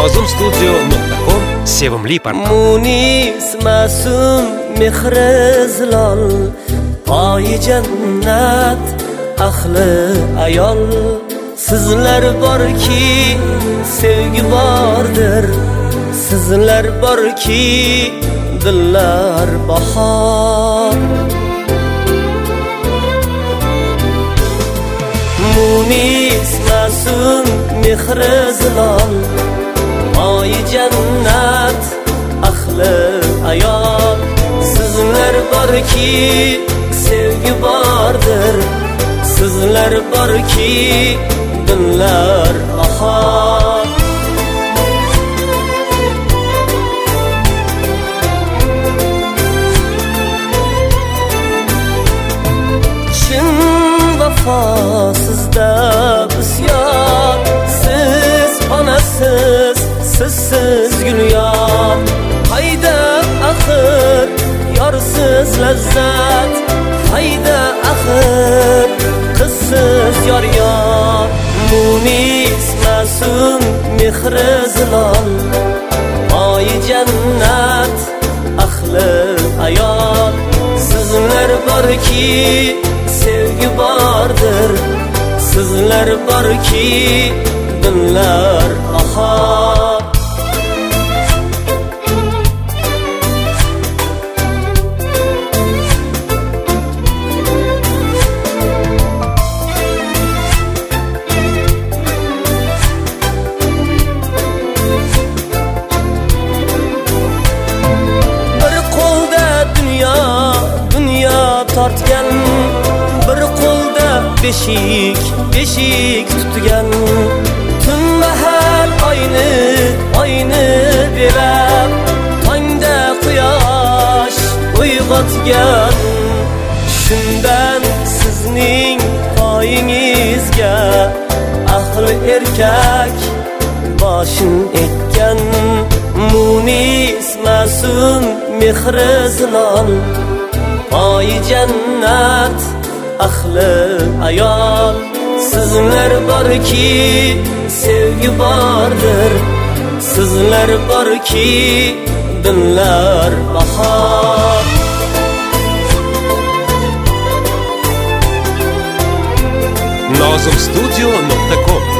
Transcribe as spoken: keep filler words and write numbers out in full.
nozim studio nuqta com sevimli portal. Munis masum mehri zilol, oyi jannat ahli ayol. Sizlar borki sevgi bordir, sizlar borki dillar bahor. Munis masum mehri zilol, oyi jannat ahli ayol. Sizlar borki sevgi bordir, sizlar borki dillar bahor. Chin vafosizda bisyor, siz onasiz, sizsiz gulyor. Hayda axir yorsiz lazzat, hayda axir qizsiz yor yor. Munis masum mehri zilol, oyi jannat ahli ayol. Sizlar borki sevgi bordir, sizlar borki dillar bahor. Tortgan bir qo'lda beshik beshik tutgan, tun mahal oyni oyni berab, tongda quyosh uyg'otgan. Shundan sizning poyingizga ahli erkak boshin ekkan. Munis masum mehri zilol, oyi jannat ahli ayol. Sizlar borki sevgi bordir, sizlar borki dillar bahor. nozim studio nuqta com